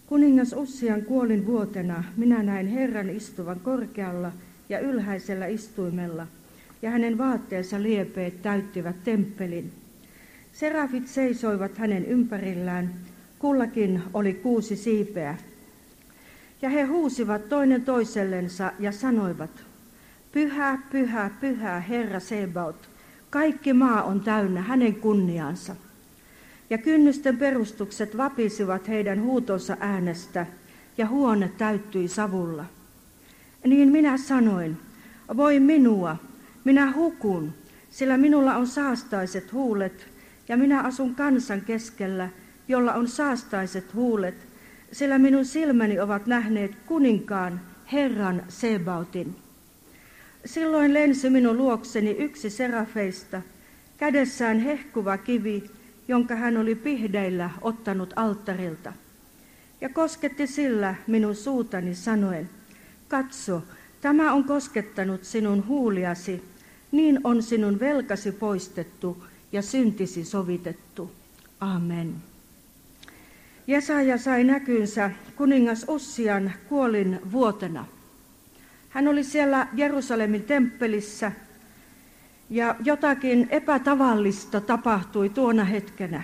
Kuningas Ussian kuolin vuotena minä näin Herran istuvan korkealla ja ylhäisellä istuimella, ja hänen vaatteensa liepeet täyttivät temppelin. Serafit seisoivat hänen ympärillään, kullakin oli 6 siipeä. Ja he huusivat toinen toisellensa ja sanoivat, Pyhä, pyhä, pyhä Herra Sebaot, kaikki maa on täynnä hänen kunniaansa. Ja kynnysten perustukset vapisivat heidän huutonsa äänestä, ja huone täyttyi savulla. Niin minä sanoin, voi minua, minä hukun, sillä minulla on saastaiset huulet, ja minä asun kansan keskellä, jolla on saastaiset huulet, sillä minun silmäni ovat nähneet kuninkaan, Herran Sebaotin. Silloin lensi minun luokseni yksi serafeista, kädessään hehkuva kivi, jonka hän oli pihdeillä ottanut alttarilta. Ja kosketti sillä minun suutani sanoen, katso, tämä on koskettanut sinun huuliasi, niin on sinun velkasi poistettu ja syntisi sovitettu. Amen. Jesaja sai näkynsä kuningas Ussian kuolin vuotena. Hän oli siellä Jerusalemin temppelissä ja jotakin epätavallista tapahtui tuona hetkenä.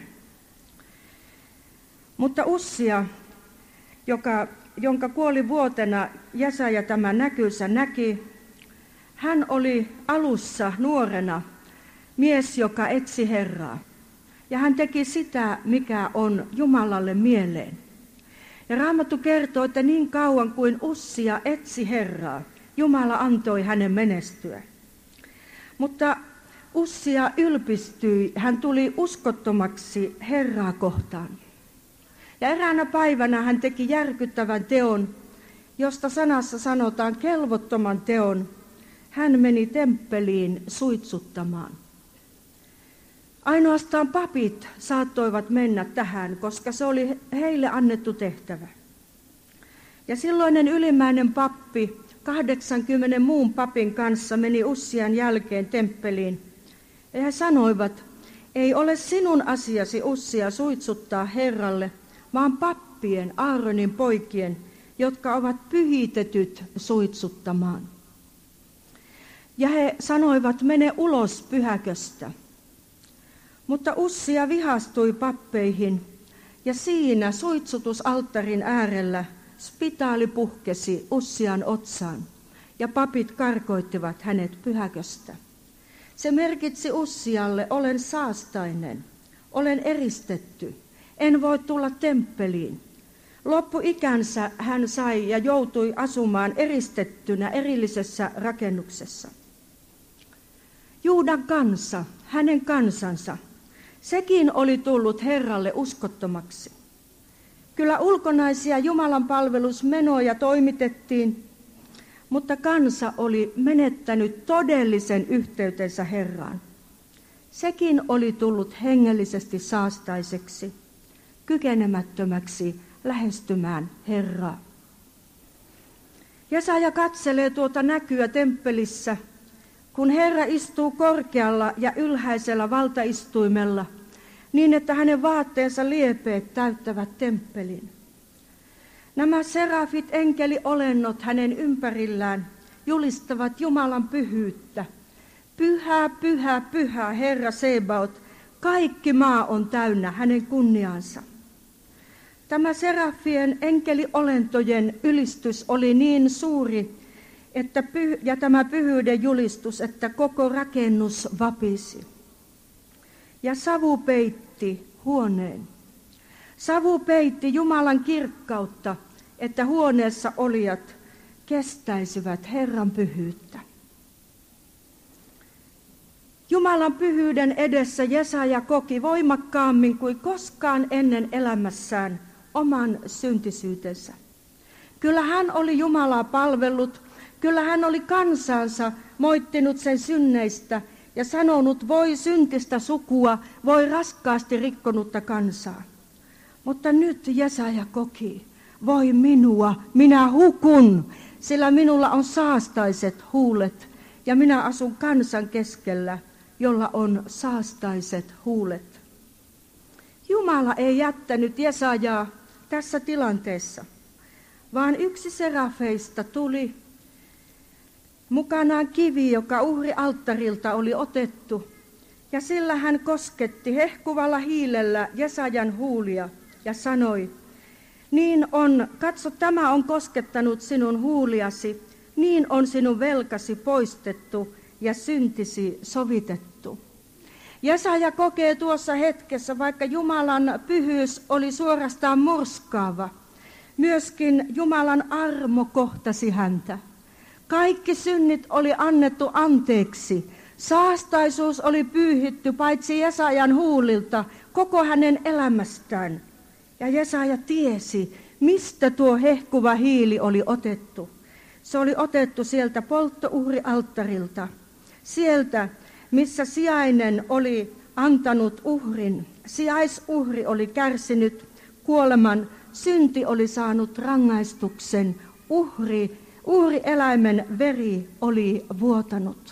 Mutta Ussia, jonka kuoli vuotena Jesaja tämän näkynsä näki, hän oli alussa nuorena mies, joka etsi Herraa. Ja hän teki sitä, mikä on Jumalalle mieleen. Ja Raamattu kertoo, että niin kauan kuin Ussia etsi Herraa, Jumala antoi hänen menestyä. Mutta Ussia ylpistyi, hän tuli uskottomaksi Herraa kohtaan. Ja eräänä päivänä hän teki järkyttävän teon, josta sanassa sanotaan kelvottoman teon. Hän meni temppeliin suitsuttamaan. Ainoastaan papit saattoivat mennä tähän, koska se oli heille annettu tehtävä. Ja silloinen ylimmäinen pappi 80 muun papin kanssa meni Ussian jälkeen temppeliin. Ja he sanoivat, ei ole sinun asiasi Ussia suitsuttaa Herralle, vaan pappien, Aaronin poikien, jotka ovat pyhitetyt suitsuttamaan. Ja he sanoivat, mene ulos pyhäköstä. Mutta Ussia vihastui pappeihin, ja siinä suitsutusalttarin äärellä spitaali puhkesi Ussian otsaan, ja papit karkoittivat hänet pyhäköstä. Se merkitsi Ussialle, olen saastainen, olen eristetty, en voi tulla temppeliin. Loppuikänsä hän sai ja joutui asumaan eristettynä erillisessä rakennuksessa. Juudan kansa, hänen kansansa, sekin oli tullut Herralle uskottomaksi. Kyllä ulkonaisia Jumalan palvelusmenoja toimitettiin, mutta kansa oli menettänyt todellisen yhteytensä Herraan. Sekin oli tullut hengellisesti saastaiseksi, kykenemättömäksi lähestymään Herraa. Jesaja katselee tuota näkyä temppelissä, kun Herra istuu korkealla ja ylhäisellä valtaistuimella, niin että hänen vaatteensa liepeet täyttävät temppelin. Nämä serafit enkeliolennot hänen ympärillään julistavat Jumalan pyhyyttä. Pyhä, pyhä, pyhä Herra Sebaot, kaikki maa on täynnä hänen kunniaansa. Tämä serafien enkeliolentojen ylistys oli niin suuri, ja tämä pyhyyden julistus, että koko rakennus vapisi. Ja savu peitti huoneen. Savu peitti Jumalan kirkkautta, että huoneessa olijat kestäisivät Herran pyhyyttä. Jumalan pyhyyden edessä Jesaja koki voimakkaammin kuin koskaan ennen elämässään oman syntisyytensä. Kyllä hän oli Jumalaa palvellut, kyllä hän oli kansansa moittinut sen synneistä ja sanonut, voi syntistä sukua, voi raskaasti rikkonutta kansaa. Mutta nyt Jesaja koki, voi minua, minä hukun, sillä minulla on saastaiset huulet ja minä asun kansan keskellä, jolla on saastaiset huulet. Jumala ei jättänyt Jesajaa tässä tilanteessa, vaan yksi serafeista tuli mukanaan kivi, joka uhrialttarilta oli otettu, ja sillä hän kosketti hehkuvalla hiilellä Jesajan huulia ja sanoi, niin on, katso, tämä on koskettanut sinun huuliasi, niin on sinun velkasi poistettu ja syntisi sovitettu. Jesaja kokee tuossa hetkessä, vaikka Jumalan pyhyys oli suorastaan murskaava, myöskin Jumalan armo kohtasi häntä. Kaikki synnit oli annettu anteeksi. Saastaisuus oli pyyhitty paitsi Jesajan huulilta koko hänen elämästään. Ja Jesaja tiesi, mistä tuo hehkuva hiili oli otettu. Se oli otettu sieltä polttouhrialttarilta, sieltä missä sijainen oli antanut uhrin. Sijaisuhri oli kärsinyt kuoleman, synti oli saanut rangaistuksen, uhrieläimen veri oli vuotanut.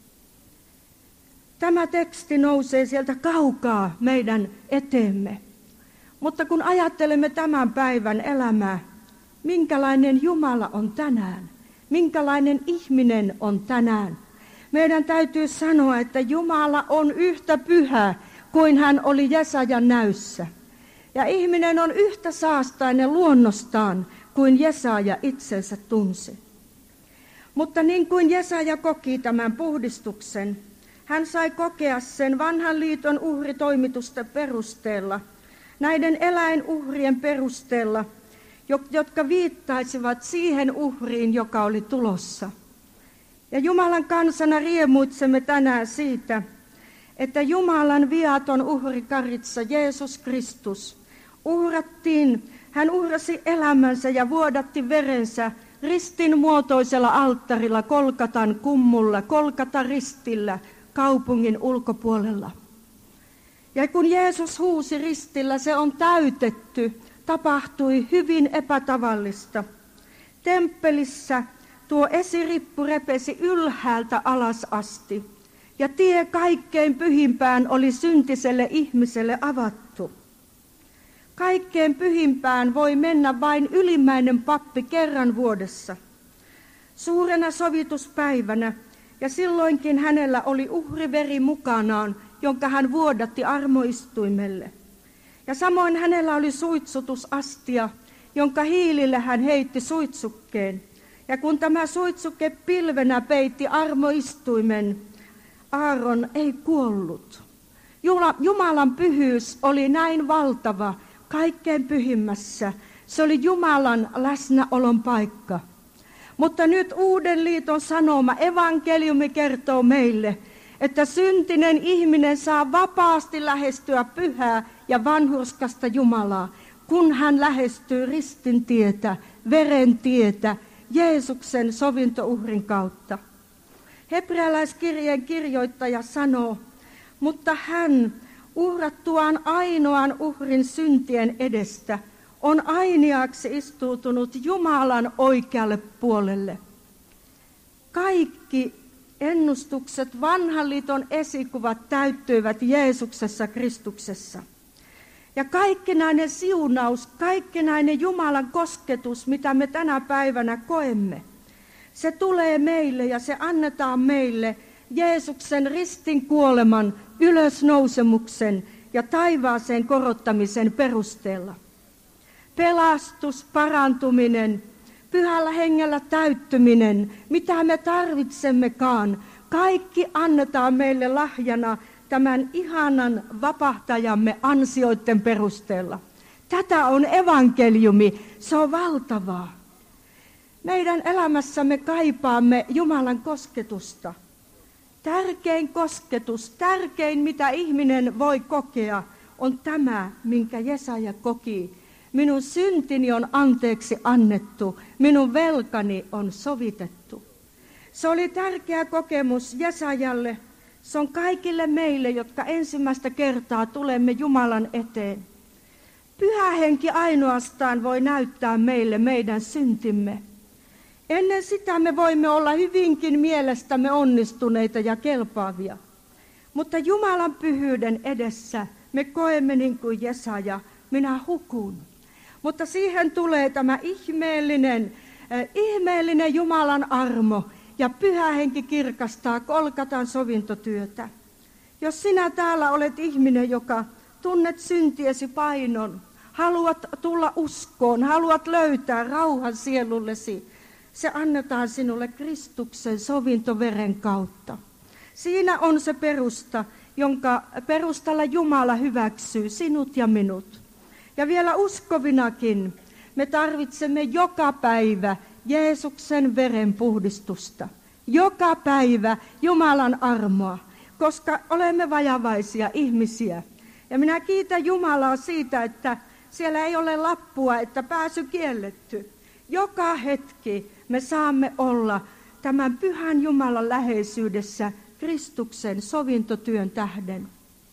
Tämä teksti nousee sieltä kaukaa meidän eteemme. Mutta kun ajattelemme tämän päivän elämää, minkälainen Jumala on tänään, minkälainen ihminen on tänään, meidän täytyy sanoa, että Jumala on yhtä pyhä kuin hän oli Jesajan näyssä. Ja ihminen on yhtä saastainen luonnostaan kuin Jesaja itsensä tunsi. Mutta niin kuin Jesaja koki tämän puhdistuksen, hän sai kokea sen vanhan liiton uhritoimitusten perusteella, näiden eläinuhrien perusteella, jotka viittaisivat siihen uhriin, joka oli tulossa. Ja Jumalan kansana riemuitsemme tänään siitä, että Jumalan viaton uhrikaritsa Jeesus Kristus uhrattiin, hän uhrasi elämänsä ja vuodatti verensä ristin muotoisella alttarilla Kolkatan kummulla, Kolkatan ristillä kaupungin ulkopuolella. Ja kun Jeesus huusi ristillä, se on täytetty, tapahtui hyvin epätavallista. Temppelissä tuo esirippu repesi ylhäältä alas asti, ja tie kaikkein pyhimpään oli syntiselle ihmiselle avattu. Kaikkein pyhimpään voi mennä vain ylimmäinen pappi kerran vuodessa, suurena sovituspäivänä, ja silloinkin hänellä oli uhriveri mukanaan, jonka hän vuodatti armoistuimelle. Ja samoin hänellä oli suitsutusastia, jonka hiilille hän heitti suitsukkeen. Ja kun tämä suitsuke pilvenä peitti armoistuimen, Aaron ei kuollut. Jumalan pyhyys oli näin valtava kaikkein pyhimmässä. Se oli Jumalan läsnäolon paikka. Mutta nyt uuden liiton sanoma evankeliumi kertoo meille, että syntinen ihminen saa vapaasti lähestyä pyhää ja vanhurskasta Jumalaa, kun hän lähestyy ristin tietä, veren tietä, Jeesuksen sovintouhrin kautta. Hebrealaiskirjeen kirjoittaja sanoo, mutta hän uhrattuaan ainoan uhrin syntien edestä on ainiaaksi istuutunut Jumalan oikealle puolelle. Kaikki ennustukset, vanhan liiton esikuvat täyttyivät Jeesuksessa Kristuksessa. Ja kaikkinainen siunaus, kaikkinainen Jumalan kosketus, mitä me tänä päivänä koemme, se tulee meille ja se annetaan meille Jeesuksen ristin kuoleman, ylösnousemuksen ja taivaaseen korottamisen perusteella. Pelastus, parantuminen, pyhällä hengellä täyttyminen, mitä me tarvitsemmekaan, kaikki annetaan meille lahjana tämän ihanan vapahtajamme ansioiden perusteella. Tätä on evankeliumi, se on valtavaa. Meidän elämässämme kaipaamme Jumalan kosketusta. Tärkein kosketus, tärkein mitä ihminen voi kokea, on tämä, minkä Jesaja koki. Minun syntini on anteeksi annettu, minun velkani on sovitettu. Se oli tärkeä kokemus Jesajalle. Se on kaikille meille, jotka ensimmäistä kertaa tulemme Jumalan eteen. Pyhä henki ainoastaan voi näyttää meille meidän syntimme. Ennen sitä me voimme olla hyvinkin mielestämme onnistuneita ja kelpaavia. Mutta Jumalan pyhyyden edessä me koemme niin kuin Jesaja, minä hukun. Mutta siihen tulee tämä ihmeellinen Jumalan armo ja Pyhä Henki kirkastaa Golgatan sovintotyötä. Jos sinä täällä olet ihminen, joka tunnet syntiesi painon, haluat tulla uskoon, haluat löytää rauhan sielullesi, se annetaan sinulle Kristuksen sovintoveren kautta. Siinä on se perusta, jonka perustalla Jumala hyväksyy sinut ja minut. Ja vielä uskovinakin me tarvitsemme joka päivä Jeesuksen veren puhdistusta. Joka päivä Jumalan armoa, koska olemme vajavaisia ihmisiä. Ja minä kiitän Jumalaa siitä, että siellä ei ole lappua, että pääsy kielletty. Joka hetki me saamme olla tämän pyhän Jumalan läheisyydessä Kristuksen sovintotyön tähden.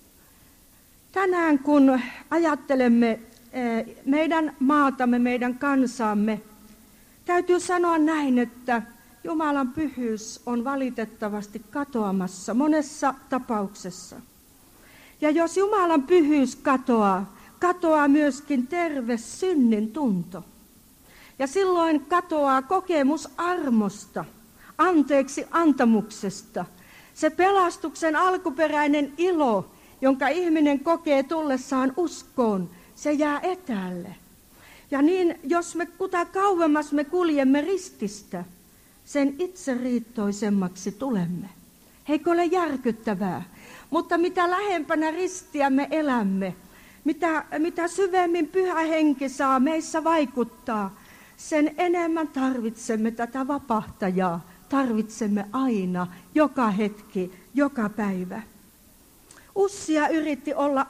Tänään kun ajattelemme meidän maatamme, meidän kansaamme, täytyy sanoa näin, että Jumalan pyhyys on valitettavasti katoamassa monessa tapauksessa. Ja jos Jumalan pyhyys katoaa myöskin terve synnin tunto. Ja silloin katoaa kokemus armosta, anteeksi antamuksesta. Se pelastuksen alkuperäinen ilo, jonka ihminen kokee tullessaan uskoon, se jää etäälle. Ja niin, jos me kuta kauemmas me kuljemme rististä, sen itseriittoisemmaksi tulemme. Eikö ole järkyttävää? Mutta mitä lähempänä ristiä me elämme, mitä syvemmin Pyhä Henki saa meissä vaikuttaa, sen enemmän tarvitsemme tätä vapahtajaa. Tarvitsemme aina, joka hetki, joka päivä. Ussia yritti olla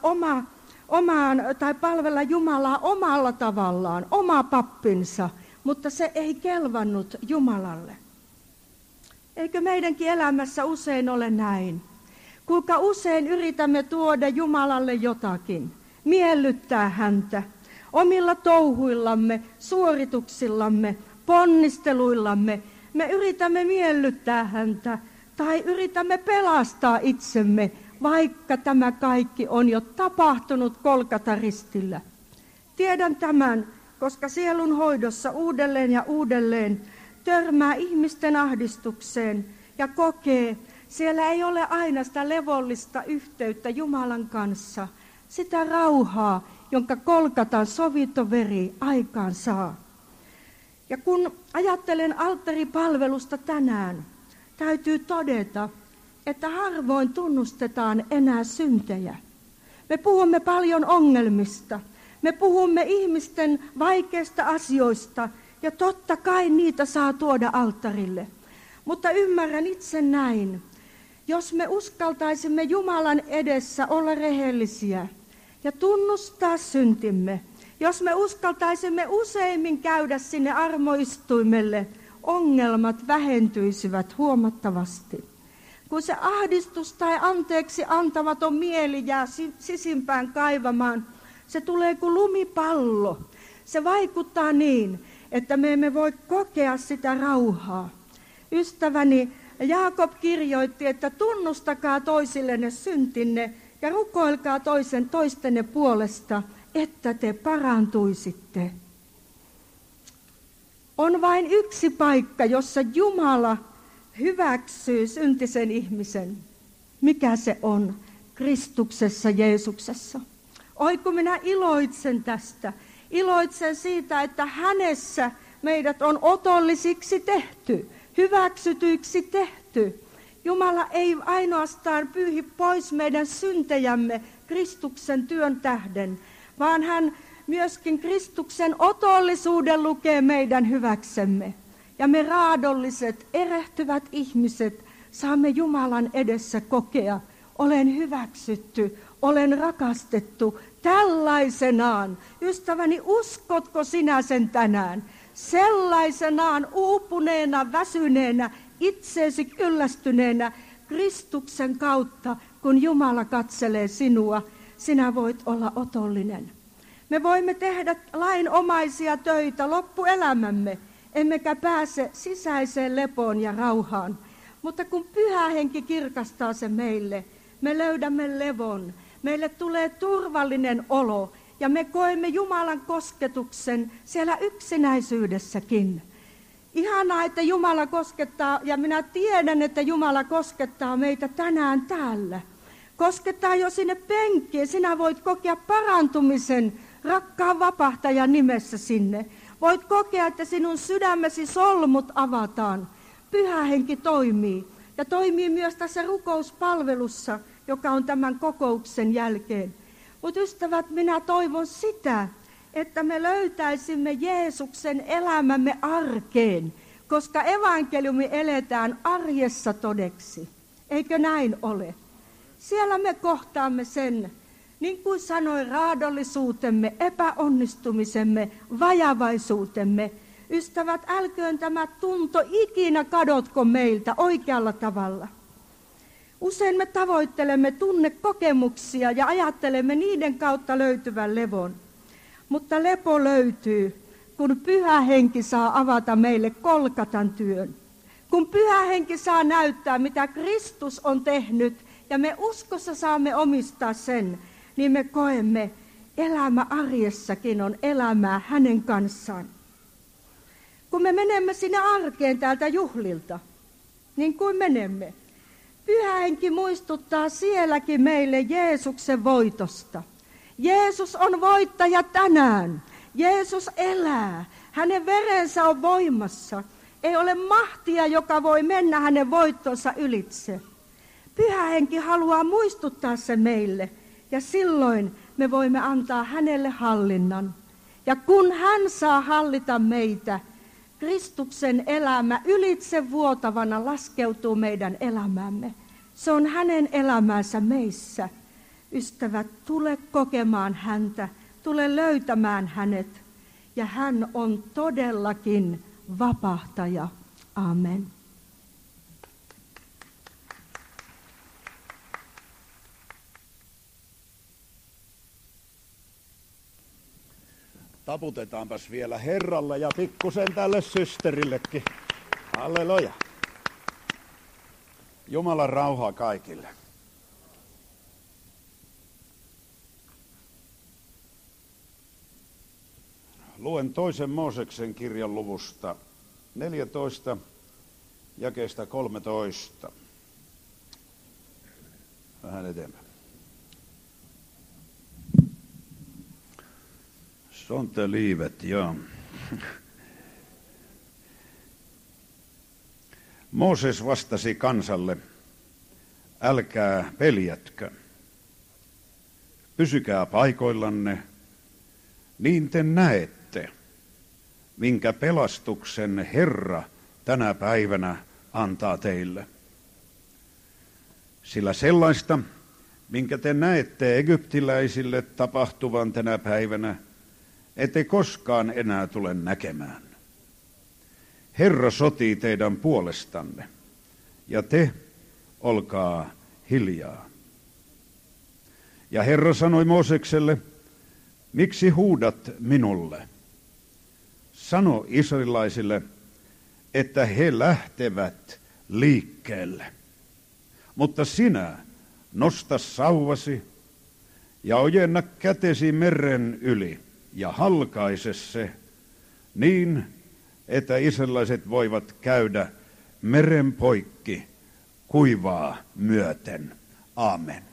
palvella Jumalaa omalla tavallaan, oma pappinsa, mutta se ei kelvannut Jumalalle. Eikö meidänkin elämässä usein ole näin? Kuinka usein yritämme tuoda Jumalalle jotakin, miellyttää häntä omilla touhuillamme, suorituksillamme, ponnisteluillamme. Me yritämme miellyttää häntä tai yritämme pelastaa itsemme, vaikka tämä kaikki on jo tapahtunut Golgatan ristillä. Tiedän tämän, koska sielun hoidossa uudelleen ja uudelleen törmää ihmisten ahdistukseen ja kokee, siellä ei ole aina sitä levollista yhteyttä Jumalan kanssa, sitä rauhaa, jonka Golgatan sovintoveri aikaan saa. Ja kun ajattelen alttaripalvelusta tänään, täytyy todeta, että harvoin tunnustetaan enää syntejä. Me puhumme paljon ongelmista, me puhumme ihmisten vaikeista asioista ja totta kai niitä saa tuoda alttarille. Mutta ymmärrän itse näin, jos me uskaltaisimme Jumalan edessä olla rehellisiä ja tunnustaa syntimme, jos me uskaltaisimme useimmin käydä sinne armoistuimelle, ongelmat vähentyisivät huomattavasti. Kun se ahdistus tai anteeksi antamaton mieli jää sisimpään kaivamaan, se tulee kuin lumipallo. Se vaikuttaa niin, että me emme voi kokea sitä rauhaa. Ystäväni Jaakob kirjoitti, että tunnustakaa toisillenne syntinne ja rukoilkaa toistenne puolesta, että te parantuisitte. On vain yksi paikka, jossa Jumala hyväksyy syntisen ihmisen. Mikä se on? Kristuksessa, Jeesuksessa. Oi kun minä iloitsen tästä. Iloitsen siitä, että hänessä meidät on otollisiksi tehty, hyväksytyiksi tehty. Jumala ei ainoastaan pyyhi pois meidän syntejämme Kristuksen työn tähden, vaan hän myöskin Kristuksen otollisuuden lukee meidän hyväksemme. Ja me raadolliset, erehtyvät ihmiset saamme Jumalan edessä kokea, olen hyväksytty, olen rakastettu tällaisenaan. Ystäväni, uskotko sinä sen tänään? Sellaisenaan uupuneena, väsyneenä, itseesi kyllästyneenä Kristuksen kautta, kun Jumala katselee sinua, sinä voit olla otollinen. Me voimme tehdä lainomaisia töitä loppuelämämme, emmekä pääse sisäiseen lepoon ja rauhaan. Mutta kun Pyhä Henki kirkastaa se meille, me löydämme levon. Meille tulee turvallinen olo Ja me koemme Jumalan kosketuksen siellä yksinäisyydessäkin. Ihanaa, että Jumala koskettaa, ja minä tiedän, että Jumala koskettaa meitä tänään täällä. Koskettaa jo sinne penkkiin. Sinä voit kokea parantumisen rakkaan vapahtajan nimessä sinne. Voit kokea, että sinun sydämesi solmut avataan. Pyhä Henki toimii. Ja toimii myös tässä rukouspalvelussa, joka on tämän kokouksen jälkeen. Mutta ystävät, minä toivon sitä, että me löytäisimme Jeesuksen elämämme arkeen, koska evankeliumi eletään arjessa todeksi. Eikö näin ole? Siellä me kohtaamme sen, niin kuin sanoin, raadollisuutemme, epäonnistumisemme, vajavaisuutemme. Ystävät, älköön tämä tunto ikinä kadotko meiltä oikealla tavalla. Usein me tavoittelemme tunnekokemuksia ja ajattelemme niiden kautta löytyvän levon. Mutta lepo löytyy, kun Pyhä Henki saa avata meille Golgatan työn. Kun Pyhä Henki saa näyttää, mitä Kristus on tehnyt, ja me uskossa saamme omistaa sen, niin me koemme, elämä arjessakin on elämää hänen kanssaan. Kun me menemme sinne arkeen täältä juhlilta, niin kuin menemme, Pyhä Henki muistuttaa sielläkin meille Jeesuksen voitosta. Jeesus on voittaja tänään. Jeesus elää. Hänen verensä on voimassa. Ei ole mahtia, joka voi mennä hänen voittonsa ylitse. Pyhä Henki haluaa muistuttaa sen meille, ja silloin me voimme antaa hänelle hallinnan. Ja kun hän saa hallita meitä, Kristuksen elämä ylitse vuotavana laskeutuu meidän elämämme. Se on hänen elämänsä meissä. Ystävät, tule kokemaan häntä, tule löytämään hänet. Ja hän on todellakin vapahtaja. Amen. Taputetaanpas vielä Herralle ja pikkusen tälle systerillekin. Halleluja. Jumalan rauhaa kaikille. Luen toisen Mooseksen kirjan luvusta 14, jakeesta 13. Vähän eteenpäin. Sonte liivet, joo. Mooses vastasi kansalle, älkää peljätkö, pysykää paikoillanne, niin te näette, minkä pelastuksen Herra tänä päivänä antaa teille. Sillä sellaista, minkä te näette egyptiläisille tapahtuvan tänä päivänä, ette koskaan enää tule näkemään. Herra sotii teidän puolestanne, ja te olkaa hiljaa. Ja Herra sanoi Moosekselle, miksi huudat minulle? Sano israelilaisille, että he lähtevät liikkeelle. Mutta sinä nosta sauvasi ja ojenna kätesi meren yli ja halkaise se niin, että israelilaiset voivat käydä meren poikki kuivaa myöten. Aamen.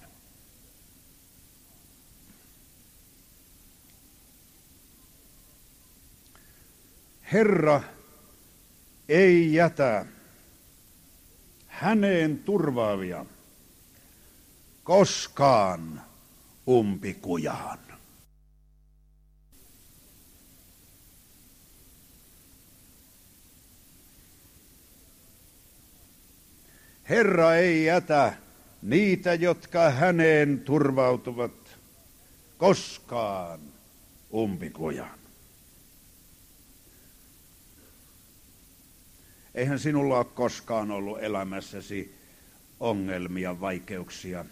Herra ei jätä häneen turvaavia koskaan umpikujaan. Herra ei jätä niitä, jotka häneen turvautuvat, koskaan umpikujaan. Eihän sinulla ole koskaan ollut elämässäsi ongelmia, vaikeuksia.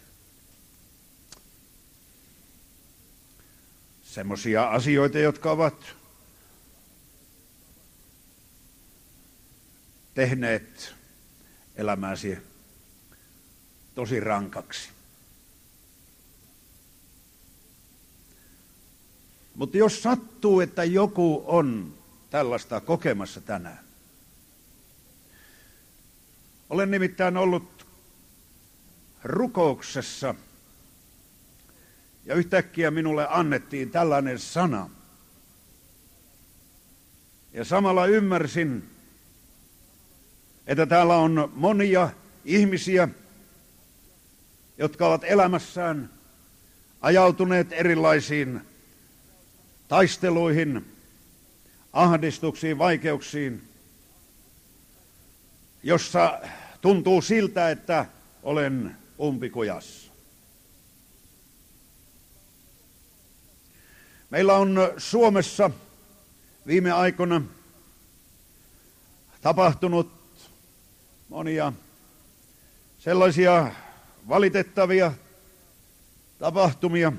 Semmoisia asioita, jotka ovat tehneet elämäsi tosi rankaksi. Mutta jos sattuu, että joku on tällaista kokemassa tänään. Olen nimittäin ollut rukouksessa ja yhtäkkiä minulle annettiin tällainen sana. Ja samalla ymmärsin, että täällä on monia ihmisiä, jotka ovat elämässään ajautuneet erilaisiin taisteluihin, ahdistuksiin, vaikeuksiin, jossa tuntuu siltä, että olen umpikujassa. Meillä on Suomessa viime aikoina tapahtunut monia sellaisia valitettavia tapahtumia,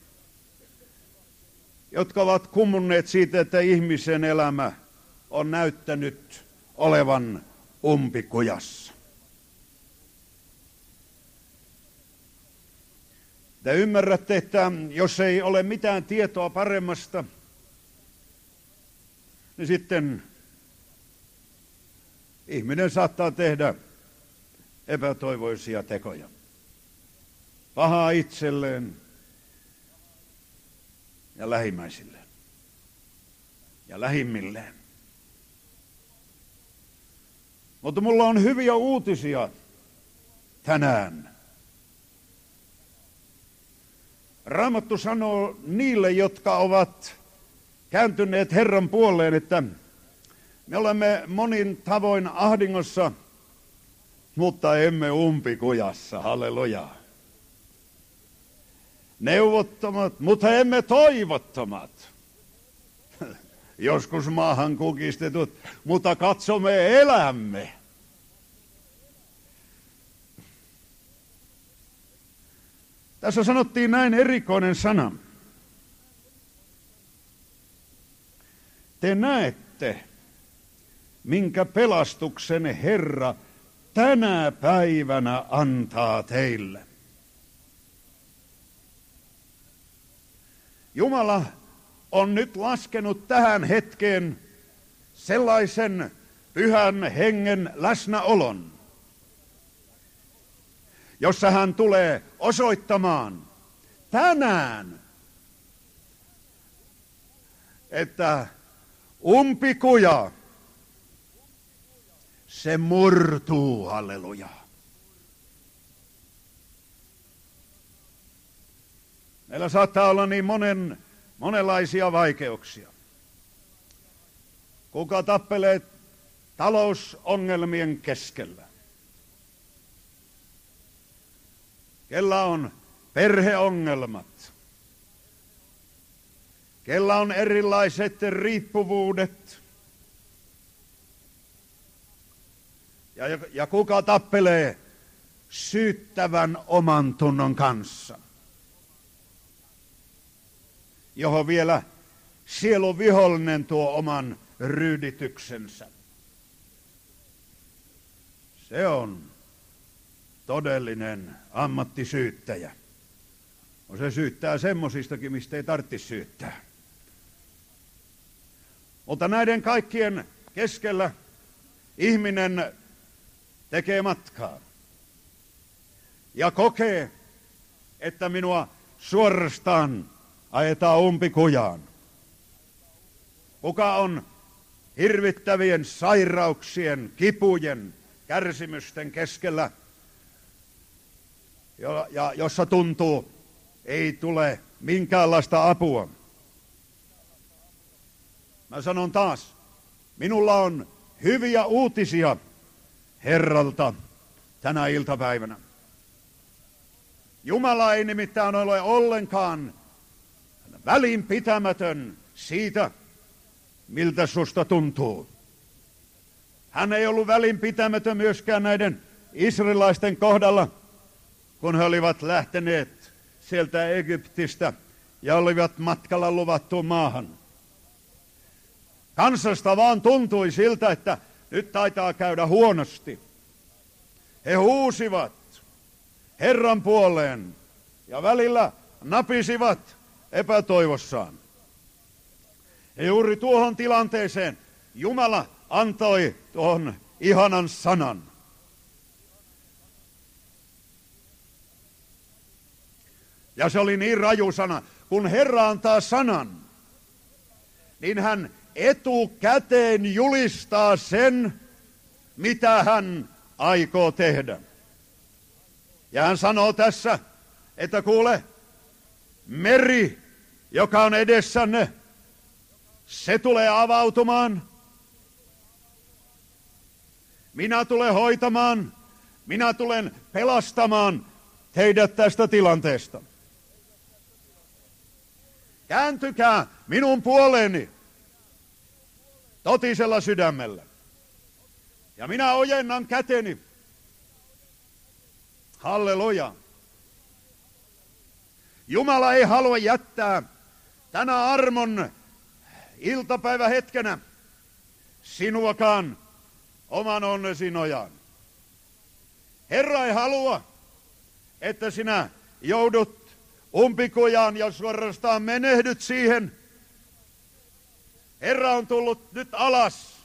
jotka ovat kummunneet siitä, että ihmisen elämä on näyttänyt olevan umpikujassa. Te ymmärrätte, että jos ei ole mitään tietoa paremmasta, niin sitten ihminen saattaa tehdä epätoivoisia tekoja. Pahaa itselleen ja lähimmäisilleen ja lähimmilleen. Mutta mulla on hyviä uutisia tänään. Raamattu sanoo niille, jotka ovat kääntyneet Herran puoleen, että me olemme monin tavoin ahdingossa, mutta emme umpikujassa. Halleluja. Neuvottomat, mutta emme toivottomat. Joskus maahan kukistetut, mutta katsomme elämme. Tässä sanottiin näin erikoinen sana. Te näette, minkä pelastuksen Herra tänä päivänä antaa teille. Jumala on nyt laskenut tähän hetkeen sellaisen pyhän hengen läsnäolon, jossa hän tulee osoittamaan tänään, että umpikuja, se murtuu, halleluja. Meillä saattaa olla niin monenlaisia vaikeuksia. Kuka tappelee talousongelmien keskellä? Kellä on perheongelmat? Kellä on erilaiset riippuvuudet? Ja kuka tappelee syyttävän oman tunnon kanssa, johon vielä sielun vihollinen tuo oman ryydityksensä. Se on todellinen ammattisyyttäjä. No se syyttää semmosistakin, mistä ei tarvitse syyttää. Mutta näiden kaikkien keskellä ihminen tekee matkaa ja kokee, että minua suorastaan ajetaan umpikujaan. Kuka on hirvittävien sairauksien, kipujen, kärsimysten keskellä, jossa tuntuu, ei tule minkäänlaista apua. Mä sanon taas, minulla on hyviä uutisia Herralta tänä iltapäivänä. Jumala ei nimittäin ole ollenkaan välinpitämätön siitä, miltä susta tuntuu. Hän ei ollut välinpitämätön myöskään näiden israelaisten kohdalla, kun he olivat lähteneet sieltä Egyptistä ja olivat matkalla luvattuun maahan. Kansasta vaan tuntui siltä, että nyt taitaa käydä huonosti. He huusivat Herran puoleen ja välillä napisivat epätoivossaan. Ja juuri tuohon tilanteeseen Jumala antoi tuon ihanan sanan. Ja se oli niin raju sana. Kun Herra antaa sanan, niin hän etukäteen julistaa sen, mitä hän aikoo tehdä. Ja hän sanoo tässä, että kuule, meri, joka on edessänne, se tulee avautumaan. Minä tulen hoitamaan, minä tulen pelastamaan teidät tästä tilanteesta. Kääntykää minun puoleeni totisella sydämellä. Ja minä ojennan käteni. Halleluja. Jumala ei halua jättää tänä armon iltapäivähetkenä sinuakaan oman onnesi nojaan. Herra ei halua, että sinä joudut umpikujaan ja suorastaan menehdyt siihen. Herra on tullut nyt alas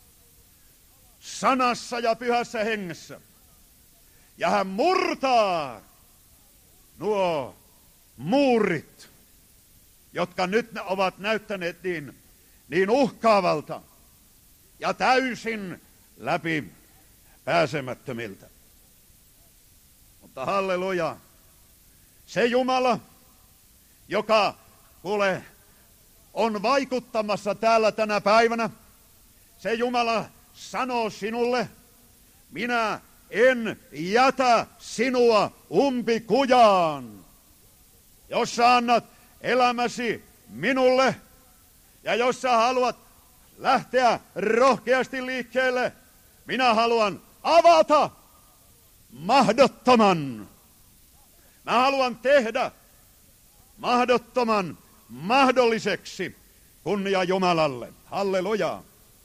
sanassa ja pyhässä hengessä. Ja hän murtaa nuo muurit, jotka nyt ovat näyttäneet niin uhkaavalta ja täysin läpi pääsemättömiltä. Mutta halleluja, se Jumala, joka kuule on vaikuttamassa täällä tänä päivänä, se Jumala sanoo sinulle, minä en jätä sinua umpikujaan, jos sä annat elämäsi minulle ja jos sä haluat lähteä rohkeasti liikkeelle, minä haluan avata mahdottoman. Mä haluan tehdä mahdottoman mahdolliseksi, kunnia Jumalalle. Halleluja.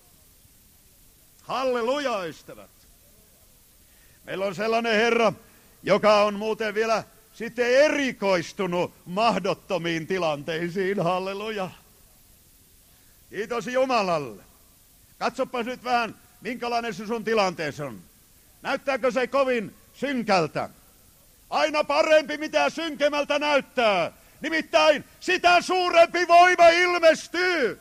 Halleluja, ystävät. Meillä on sellainen Herra, joka on muuten vielä sitten erikoistunut mahdottomiin tilanteisiin. Halleluja. Kiitos Jumalalle. Katsopas nyt vähän, minkälainen se sun tilanteessa on. Näyttääkö se kovin synkältä? Aina parempi, mitä synkemmältä näyttää. Nimittäin sitä suurempi voima ilmestyy.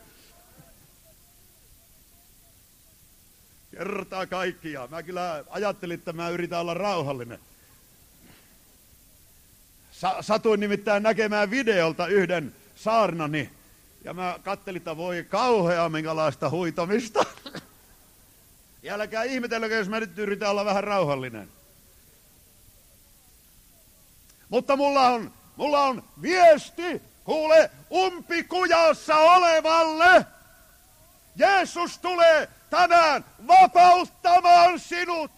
Kertaa kaikkiaan. Mä kyllä ajattelin, että mä yritän olla rauhallinen. Satuin nimittäin näkemään videolta yhden saarnani. Ja mä kattelin, että voi kauhea minkälaista huitomista. Ja älkää ihmetellekö, jos mä nyt yritän olla vähän rauhallinen. Mutta mulla on viesti, kuule, umpikujassa olevalle. Jeesus tulee tänään vapauttamaan sinut.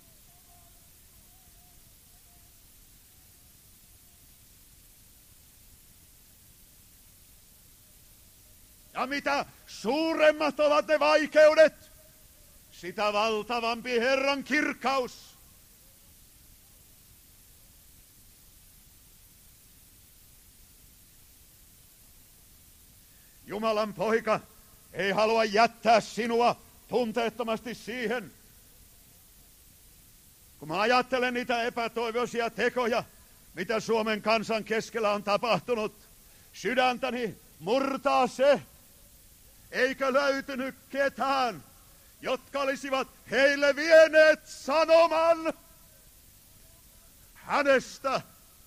Ja mitä suuremmat ovat ne vaikeudet, sitä valtavampi Herran kirkkaus. Jumalan poika ei halua jättää sinua tunteettomasti siihen. Kun mä ajattelen niitä epätoivoisia tekoja, mitä Suomen kansan keskellä on tapahtunut, sydäntäni murtaa se, eikö löytynyt ketään, jotka olisivat heille vieneet sanoman hänestä,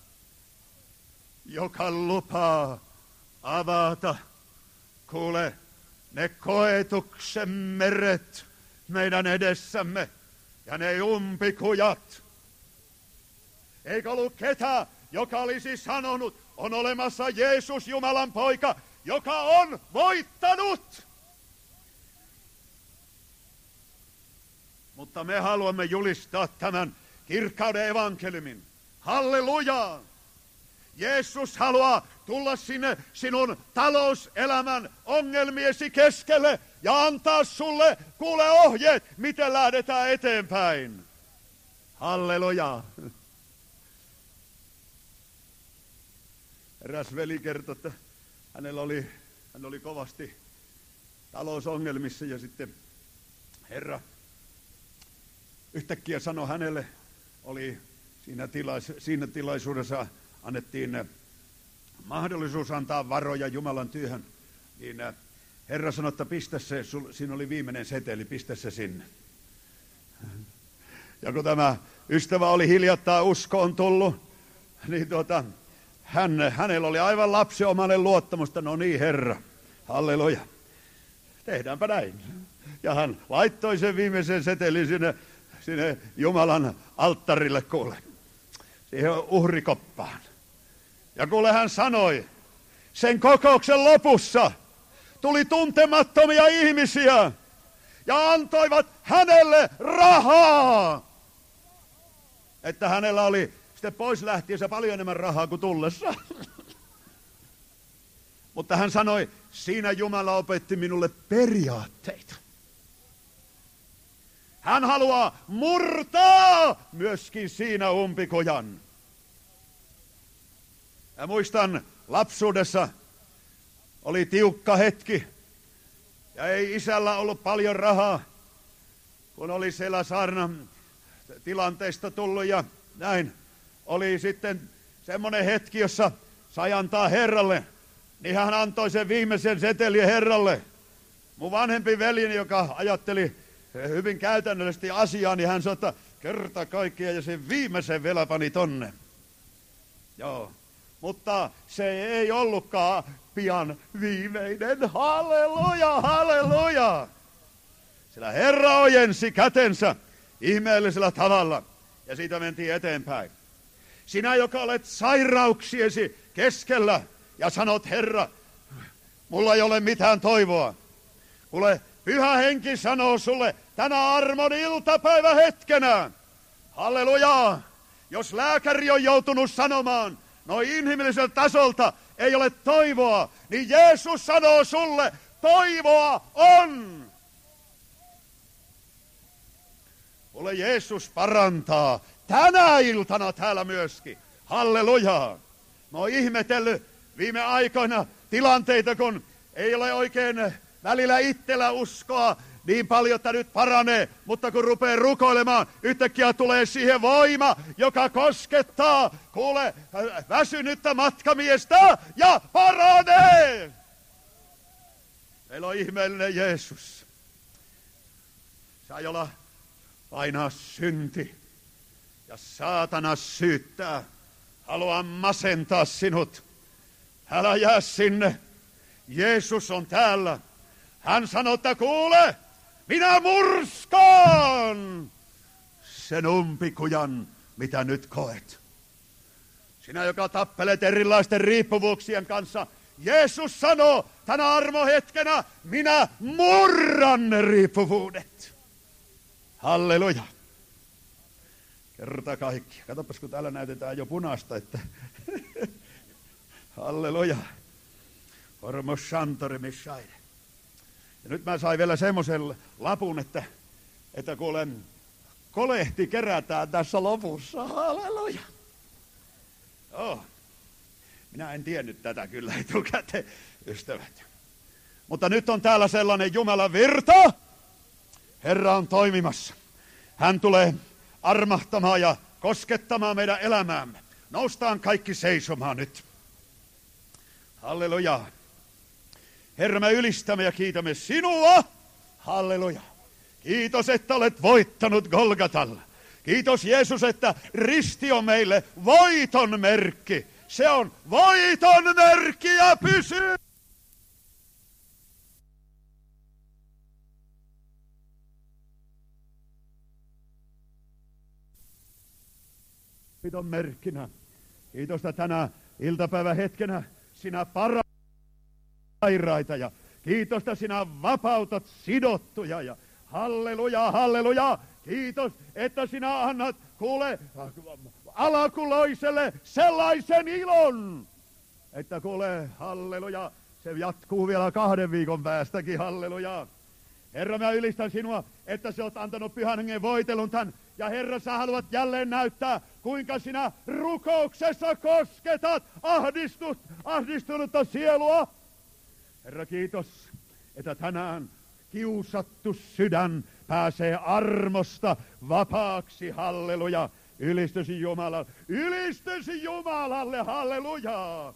joka lupaa avata, kuule, ne koetuksen meret meidän edessämme ja ne umpikujat. Eikö ollut ketään, joka olisi sanonut, on olemassa Jeesus, Jumalan poika, joka on voittanut. Mutta me haluamme julistaa tämän kirkkauden evankeliumin. Halleluja! Jeesus haluaa tulla sinne sinun talouselämän ongelmiesi keskelle ja antaa sulle, kuule, ohjeet, miten lähdetään eteenpäin. Halleluja! Eräs veli kertoi, että hän oli kovasti talousongelmissa ja sitten Herra yhtäkkiä sanoi hänelle, oli siinä tilaisuudessa annettiin mahdollisuus antaa varoja Jumalan työhön, niin Herra sanoi, että pistä se, siinä oli viimeinen seteli, pistä se sinne. Ja kun tämä ystävä oli hiljattain uskoon tullut, niin hänellä oli aivan lapsiomainen luottamusta, no niin Herra, halleluja, tehdäänpä näin. Ja hän laittoi sen viimeisen setelin sinne Jumalan alttarille, kuule, siihen uhrikoppaan. Ja kuule hän sanoi, sen kokouksen lopussa tuli tuntemattomia ihmisiä ja antoivat hänelle rahaa. Että hänellä oli sitten pois lähtiessä paljon enemmän rahaa kuin tullessa. Mutta hän sanoi, siinä Jumala opetti minulle periaatteita. Hän haluaa murtaa myöskin siinä umpikojan. Ja muistan, lapsuudessa oli tiukka hetki ja ei isällä ollut paljon rahaa, kun oli siellä saarnan tilanteesta tullut ja näin. Oli sitten semmoinen hetki, jossa sai antaa Herralle, niin hän antoi sen viimeisen setelin Herralle. Mun vanhempi veljeni, joka ajatteli hyvin käytännöllisesti asiaa, niin hän sanoi, että kerta kaikkiaan ja sen viimeisen vielä pani tonne. Joo, mutta se ei ollutkaan pian viimeinen. Halleluja, halleluja! Sillä Herra ojensi kätensä ihmeellisellä tavalla ja siitä mentiin eteenpäin. Sinä, joka olet sairauksiesi keskellä ja sanot, Herra, mulla ei ole mitään toivoa. Kuule, Pyhä Henki sanoo sulle tänä armon iltapäivä hetkenä. Halleluja! Jos lääkäri on joutunut sanomaan, noin inhimilliseltä tasolta ei ole toivoa, niin Jeesus sanoo sulle, toivoa on. Kuule, Jeesus parantaa tänä iltana täällä myöskin. Halleluja! Mä oon ihmetellyt viime aikoina tilanteita, kun ei ole oikein välillä itsellä uskoa niin paljon, että nyt paranee, mutta kun rupeaa rukoilemaan, yhtäkkiä tulee siihen voima, joka koskettaa, kuule, väsynyttä matkamiestä ja paranee. Meillä on ihmeellinen Jeesus. Saa jolla painaa synti ja saatana syyttää, haluaa masentaa sinut. Älä jää sinne. Jeesus on täällä. Hän sanoo, että kuule, minä murskaan sen umpikujan, mitä nyt koet. Sinä, joka tappelet erilaisten riippuvuuksien kanssa, Jeesus sanoo tänä armohetkenä, minä murran ne riippuvuudet. Halleluja. Kerta kaikki. Katsopas, kun täällä näytetään jo punaista, että halleluja. Ormos Santori Missaide. Ja nyt mä sain vielä semmoisen lapun, että kuulen, kolehti kerätään tässä lopussa. Halleluja. Joo. Minä en tiennyt tätä kyllä etukäteen, ystävät. Mutta nyt on täällä sellainen Jumalan virta. Herra on toimimassa. Hän tulee armahtamaan ja koskettamaan meidän elämäämme. Noustaan kaikki seisomaan nyt. Halleluja. Herra, me ylistämme ja kiitämme sinua. Halleluja. Kiitos, että olet voittanut Golgatalla. Kiitos Jeesus, että risti on meille voiton merkki. Se on voiton merkki ja pysyy. Voiton merkkinä. Kiitos, että tänä iltapäivän hetkenä sinä sairaita ja kiitos, että sinä vapautat sidottuja ja halleluja, halleluja. Kiitos, että sinä annat, kuule, alakuloiselle sellaisen ilon, että kuule, halleluja, se jatkuu vielä 2 viikon päästäkin, halleluja. Herra, mä ylistän sinua, että sä oot antanut Pyhän Hengen voitelun tän. Ja Herra, sä haluat jälleen näyttää, kuinka sinä rukouksessa kosketat ahdistunutta sielua. Herra, kiitos, että tänään kiusattu sydän pääsee armosta vapaaksi, halleluja. Ylistysi Jumalalle, halleluja.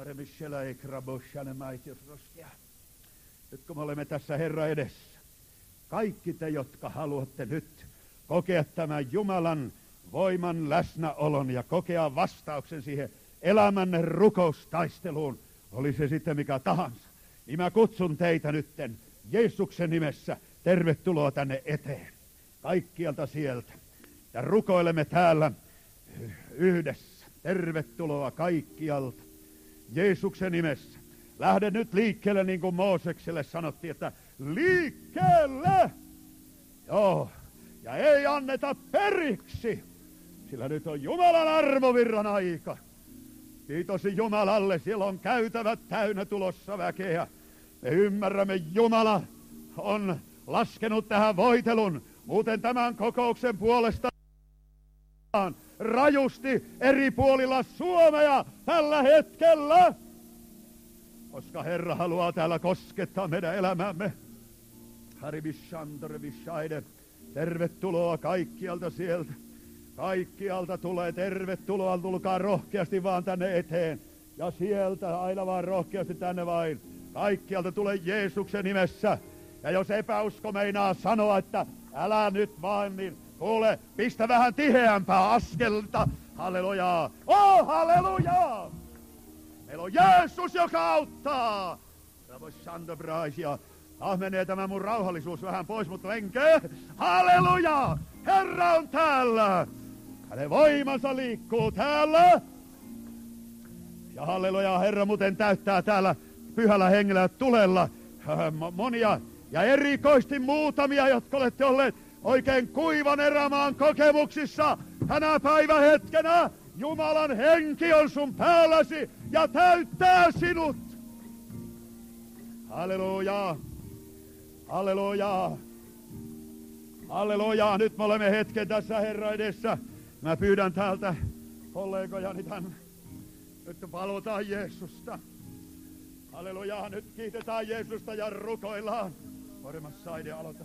Nyt kun me olemme tässä Herra edessä, kaikki te, jotka haluatte nyt kokea tämän Jumalan voiman läsnäolon ja kokea vastauksen siihen elämänne rukoustaisteluun, oli se sitten mikä tahansa, niin mä kutsun teitä nytten Jeesuksen nimessä tervetuloa tänne eteen, kaikkialta sieltä. Ja rukoilemme täällä yhdessä. Tervetuloa kaikkialta Jeesuksen nimessä. Lähde nyt liikkeelle, niin kuin Moosekselle sanottiin, että liikkeelle! Joo, ja ei anneta periksi, sillä nyt on Jumalan armovirran aika. Kiitos Jumalalle, siellä on käytävät täynnä tulossa väkeä. Me ymmärrämme, Jumala on laskenut tähän voitelun, muuten tämän kokouksen puolesta rajusti eri puolilla Suomea tällä hetkellä, koska Herra haluaa täällä koskettaa meidän elämämme. Tervetuloa kaikkialta sieltä. Kaikkialta tulee tervetuloa, tulkaa rohkeasti vaan tänne eteen. Ja sieltä aina vaan rohkeasti tänne vain. Kaikkialta tulee Jeesuksen nimessä. Ja jos epäusko meinaa sanoa, että älä nyt vaan, niin kuule, pistä vähän tiheämpää askelta. Hallelujaa! Oh, hallelujaa! Meillä on Jeesus, joka auttaa. Menee tämä mun rauhallisuus vähän pois, mutta lenkee. Halleluja! Herra on täällä. Hänen voimansa liikkuu täällä. Ja halleluja, Herra muuten täyttää täällä pyhällä hengellä tulella monia ja erikoisesti muutamia, jotka olette olleet oikein kuivan erämaan kokemuksissa. Tänä päivähetkenä Jumalan henki on sun päälläsi ja täyttää sinut. Halleluja! Halleluja! Halleluja! Nyt me olemme hetken tässä Herran edessä. Mä pyydän täältä kollegojani tänne. Nyt palvotaan Jeesusta. Halleluja! Nyt kiitetään Jeesusta ja rukoillaan. Korjamassa Saide, aloita.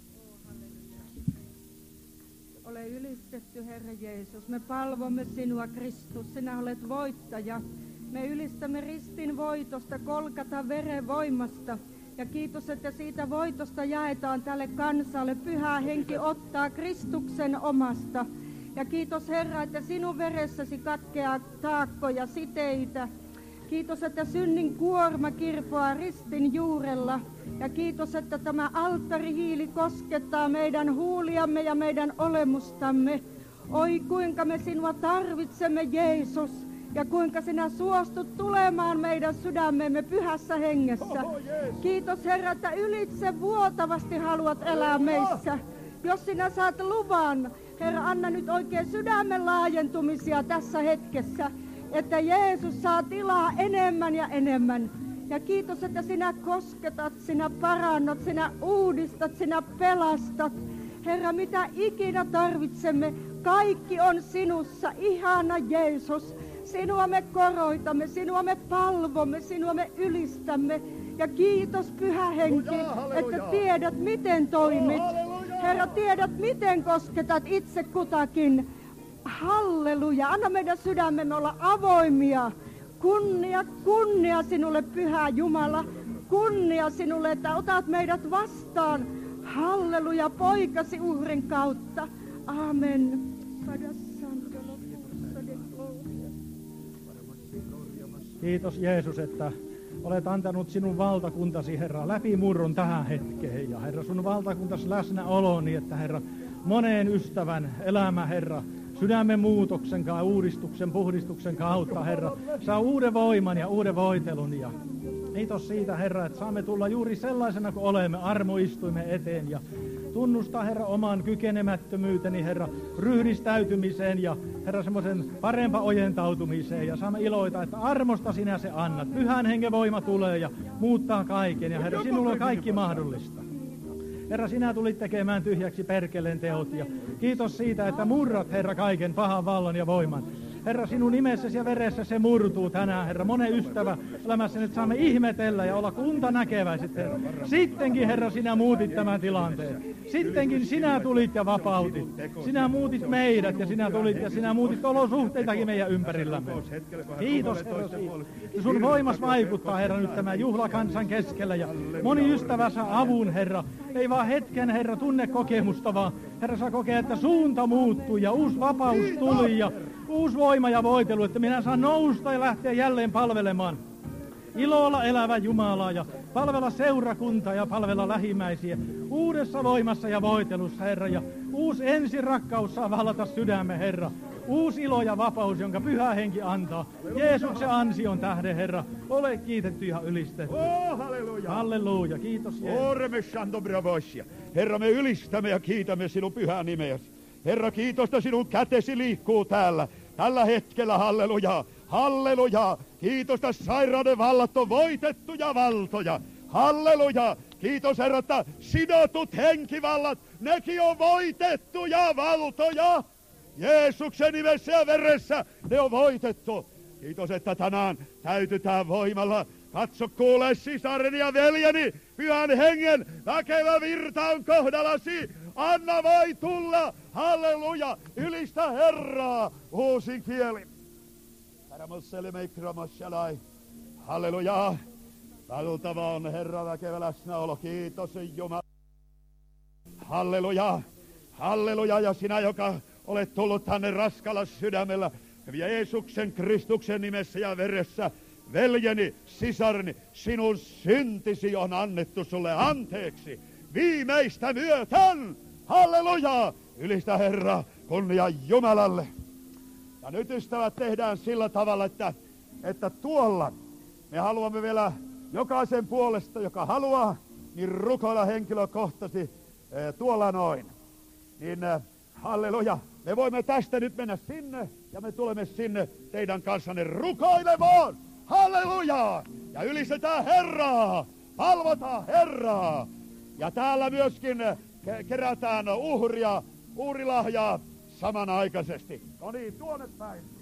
Ole ylistetty, Herra Jeesus. Me palvomme sinua, Kristus. Sinä olet voittaja. Me ylistämme ristin voitosta, Golgatan veren voimasta. Ja kiitos, että siitä voitosta jaetaan tälle kansalle. Pyhä henki ottaa Kristuksen omasta. Ja kiitos, Herra, että sinun veressäsi katkeaa taakkoja, siteitä. Kiitos, että synnin kuorma kirpoaa ristin juurella. Ja kiitos, että tämä alttarihiili koskettaa meidän huuliamme ja meidän olemustamme. Oi, kuinka me sinua tarvitsemme, Jeesus. Ja kuinka sinä suostut tulemaan meidän sydämemme pyhässä hengessä. Kiitos, Herra, että ylitse vuotavasti haluat elää meissä. Jos sinä saat luvan, Herra, anna nyt oikein sydämen laajentumisia tässä hetkessä, että Jeesus saa tilaa enemmän ja enemmän. Ja kiitos, että sinä kosketat, sinä parannat, sinä uudistat, sinä pelastat. Herra, mitä ikinä tarvitsemme, kaikki on sinussa, ihana Jeesus. Sinua me koroitamme, sinua me palvomme, sinua me ylistämme. Ja kiitos, Pyhä Henki, että tiedät, miten toimit. Herra, tiedät, miten kosketat itse kutakin. Halleluja, anna meidän sydämemme olla avoimia. Kunnia, kunnia sinulle, Pyhä Jumala. Kunnia sinulle, että otat meidät vastaan. Halleluja, poikasi uhrin kautta. Amen. Kiitos Jeesus, että olet antanut sinun valtakuntasi, Herra, läpimurron tähän hetkeen. Ja Herra, sun valtakuntasi läsnäolo niin, että Herra, moneen ystävän elämä, Herra, sydämen muutoksen ja uudistuksen, puhdistuksen kautta, Herra, saa uuden voiman ja uuden voitelun. Ja kiitos siitä, Herra, että saamme tulla juuri sellaisena kuin olemme, armoistuimme eteen ja tunnustaa, Herra, oman kykenemättömyyteni, Herra, ryhdistäytymiseen ja, Herra, semmoisen parempaan ojentautumiseen. Ja saamme iloita, että armosta sinä se annat. Pyhän hengen voima tulee ja muuttaa kaiken. Ja, Herra, sinulle on kaikki mahdollista. Herra, sinä tulit tekemään tyhjäksi perkeleen teot. Ja kiitos siitä, että murrat, Herra, kaiken pahan vallan ja voiman. Herra, sinun nimessäsi ja veressä se murtuu tänään, Herra. Monen ystävä elämässä nyt saamme ihmetellä ja olla kuntanäkeväiset, Herra. Sittenkin, Herra, sinä muutit tämän tilanteen. Sittenkin sinä tulit ja vapautit. Sinä muutit meidät ja sinä tulit ja sinä muutit olosuhteitakin meidän ympärillämme. Kiitos, Herra, siitä. Sun voimas vaikuttaa, Herra, nyt tämän juhlakansan keskellä ja moni ystävä saa avun, Herra. Ei vaan hetken, Herra, tunnekokemusta, vaan Herra saa kokea, että suunta muuttuu ja uusi vapaus tuli ja uusi voima ja voitelu, että minä saan nousta ja lähteä jälleen palvelemaan ilolla elävä Jumalaa ja palvella seurakuntaa ja palvella lähimmäisiä uudessa voimassa ja voitelussa, Herra, ja uusi ensirakkaus saa vallata sydämme, Herra. Uusi ilo ja vapaus, jonka Pyhä Henki antaa. Jeesuksen ansion tähden, Herra, ole kiitetty ja ylistetty. Oh, halleluja! Halleluja, kiitos Jeesus. Herra, me ylistämme ja kiitämme sinun pyhää nimeäsi. Herra, kiitosta sinun kätesi liikkuu täällä. Tällä hetkellä, halleluja, halleluja. Kiitosta sairauden vallat on voitettu ja valtoja. Halleluja. Kiitos, Herra, että sidotut henkivallat, nekin on voitettu ja valtoja. Jeesuksen nimessä ja veressä ne on voitettu. Kiitos, että tänään täytytään voimalla. Katso, kuule, sisareni ja veljeni, Pyhän Hengen väkevä virta on kohdallasi. Anna voi tulla, halleluja, ylistä Herraa uusin kieli. Halleluja, valtava on Herra väkevä läsnäolo, kiitos Jumala. Halleluja, halleluja, ja sinä, joka olet tullut tänne raskalla sydämellä, Jeesuksen Kristuksen nimessä ja veressä, veljeni, sisarni, sinun syntisi on annettu sulle anteeksi viimeistä myöten. Halleluja! Ylistä Herra, kunnia Jumalalle. Ja nyt, ystävät, tehdään sillä tavalla, että tuolla me haluamme vielä jokaisen puolesta, joka haluaa, niin rukoilla henkilökohtaisesti tuolla noin. Niin halleluja, me voimme tästä nyt mennä sinne ja me tulemme sinne teidän kanssanne rukoilemaan. Halleluja! Ja ylistetään Herraa, palvotaan Herraa. Ja täällä myöskin kerätään uhrilahjaa samanaikaisesti. No niin, tuonne päin.